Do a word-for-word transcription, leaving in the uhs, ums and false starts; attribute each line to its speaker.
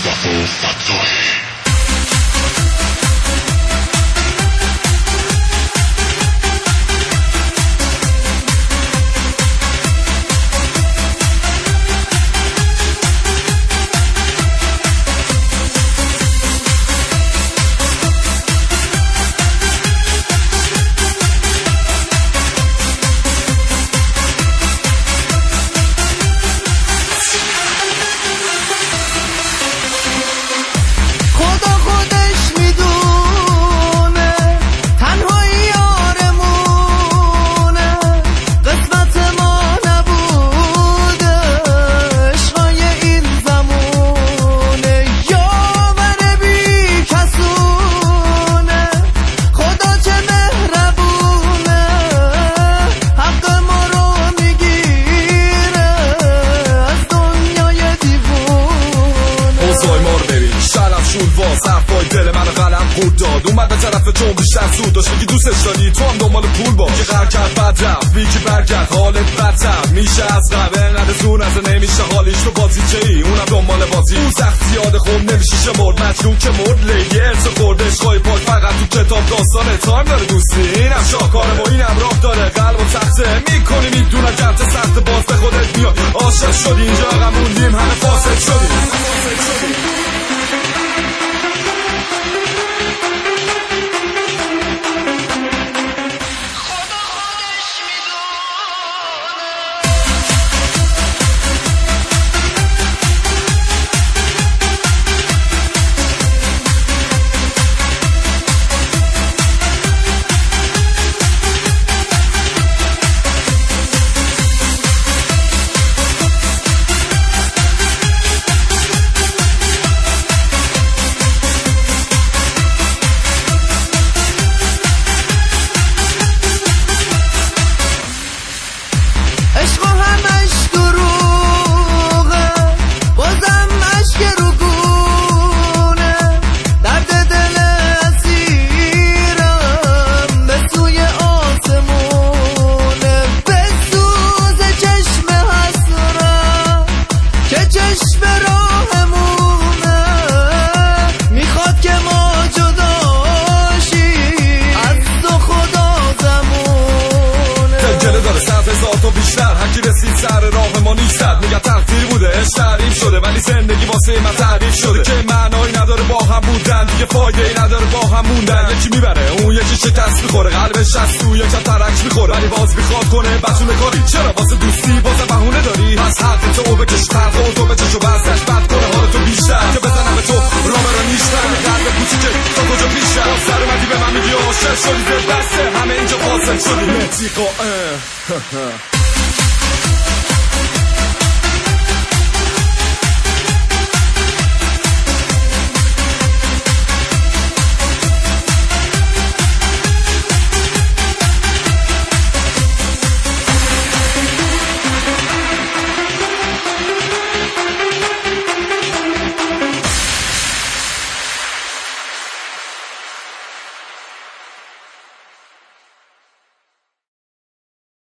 Speaker 1: وفا فتاحی.
Speaker 2: صرفای دل من قلم خود داد اومد به طرف تو بیشتر سود داشت میگی دوستش داری تو هم دنبال پول با که قرار کرد بد رفت میگی برگرد حالت بدتر میشه از قبل انقدر زون از نمیشه حالیش تو بازی چه ای اونم دنبال بازی اون سخت زیاده خب نمیشه شمرد مجنون که مرد لیرز خورده عشقای پاک فقط تو کتاب داستانه تایم داره دوستی اینم شاهکاره و اینم راه داره قلب و تخته میکنی میدونه گرد سخت باز به خودت میاد عاشق شدی اینجا عقب موندیم همه فاسد شدیم. هرکی رسید سر راه ما نیستد میگه تقدیر بوده عشق تعریف شده ولی زندگی واسه من تعریف شده که معنایی نداره با هم بودن دیگه فایده ای نداره با هم موندن یکی میبره اون یکی شکست میخوره قلبش از تو یکم ترک میخوره ولی باز میخواد کنه بتونه کاری چرا واسه دوستی بازم بهونه داری پس حق تو بکش خلق و تو بچش و بزنش بد کنه حال تو بیشتر که بزنم به تو راه رو نیستم قلب کوچیکه تا کجا پیشتر سر اومدی به من میگی عاشق شدی دل بسته همه اینجا فاسد شدی متیقا